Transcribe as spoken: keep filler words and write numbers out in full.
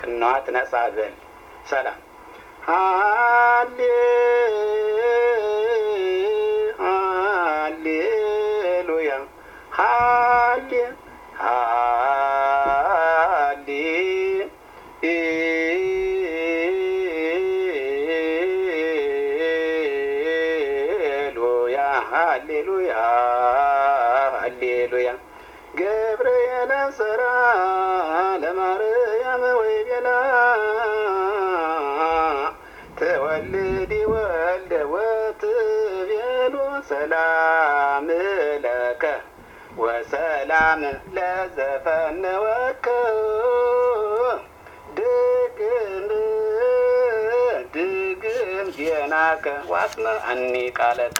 ቅንዋት ነጻበል ሰላም ሃሌ ሃሌሉያ ሃሌ ሃሌ ሃሌሉያ ሃሌሉያ ሃሌሉያ ገብርኤል ሰራ ለማርያም ወይቤላ ተወልዲ ወልደ ወትቤሎ ሰላም ለከ ወሰላም ለዘፈነወከ ድግም ድግም ዜናከ ዋስመ አኒ ቃለከ